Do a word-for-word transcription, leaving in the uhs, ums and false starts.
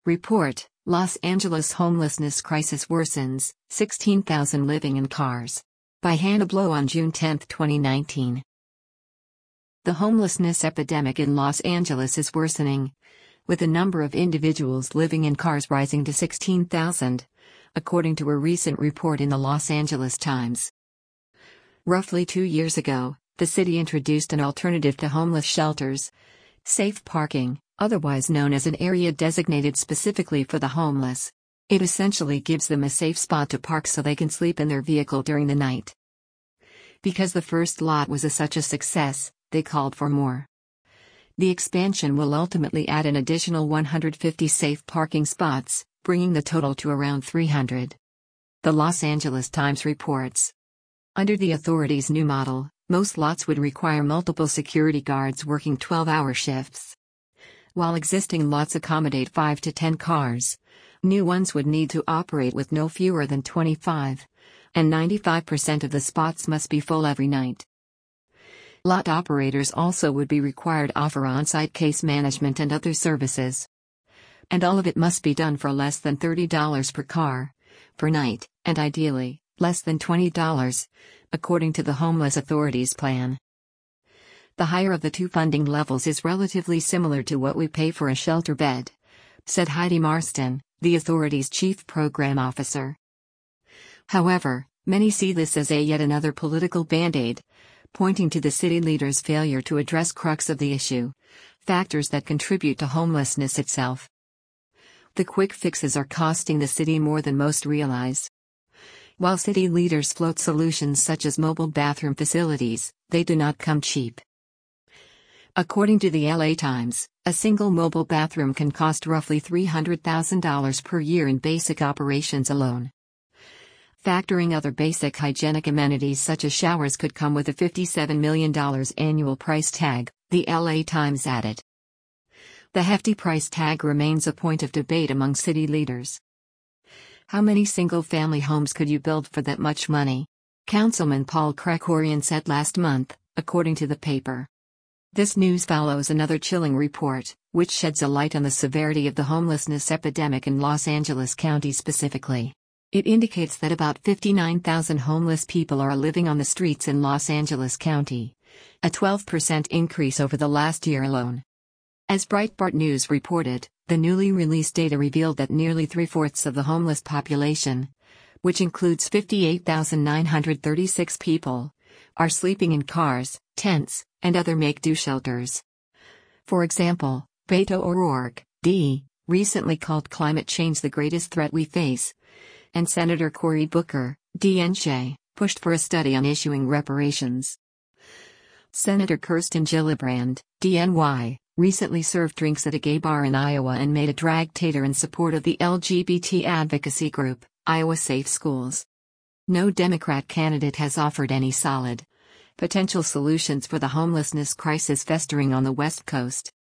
Report: Los Angeles homelessness crisis worsens, sixteen thousand living in cars. By Hannah Blow on June tenth, twenty nineteen. The homelessness epidemic in Los Angeles is worsening, with the number of individuals living in cars rising to sixteen thousand, according to a recent report in the Los Angeles Times. Roughly two years ago, the city introduced an alternative to homeless shelters: safe parking, otherwise known as an area designated specifically for the homeless. It essentially gives them a safe spot to park so they can sleep in their vehicle during the night. Because the first lot was a such a success, they called for more. The expansion will ultimately add an additional one hundred fifty safe parking spots, bringing the total to around three hundred. The Los Angeles Times reports. Under the authority's new model, most lots would require multiple security guards working twelve-hour shifts. While existing lots accommodate five to ten cars, new ones would need to operate with no fewer than twenty-five, and ninety-five percent of the spots must be full every night. Lot operators also would be required to offer on-site case management and other services. And all of it must be done for less than thirty dollars per car, per night, and ideally, less than twenty dollars, according to the Homeless Authority's plan. The higher of the two funding levels is relatively similar to what we pay for a shelter bed, said Heidi Marston, the authority's chief program officer. However, many see this as a yet another political band-aid, pointing to the city leaders' failure to address crux of the issue, factors that contribute to homelessness itself. The quick fixes are costing the city more than most realize. While city leaders float solutions such as mobile bathroom facilities, they do not come cheap. According to the L A Times, a single mobile bathroom can cost roughly three hundred thousand dollars per year in basic operations alone. Factoring other basic hygienic amenities such as showers could come with a fifty-seven million dollars annual price tag, the L A Times added. The hefty price tag remains a point of debate among city leaders. How many single-family homes could you build for that much money? Councilman Paul Krikorian said last month, according to the paper. This news follows another chilling report, which sheds a light on the severity of the homelessness epidemic in Los Angeles County specifically. It indicates that about fifty-nine thousand homeless people are living on the streets in Los Angeles County, a twelve percent increase over the last year alone. As Breitbart News reported, the newly released data revealed that nearly three-fourths of the homeless population, which includes fifty-eight thousand nine hundred thirty-six people, are sleeping in cars, tents, and other make-do shelters. For example, Beto O'Rourke, D., recently called climate change the greatest threat we face, and Senator Cory Booker, D N J, pushed for a study on issuing reparations. Senator Kirsten Gillibrand, D N Y, recently served drinks at a gay bar in Iowa and made a drag tater in support of the L G B T advocacy group, Iowa Safe Schools. No Democrat candidate has offered any solid, potential solutions for the homelessness crisis festering on the West Coast.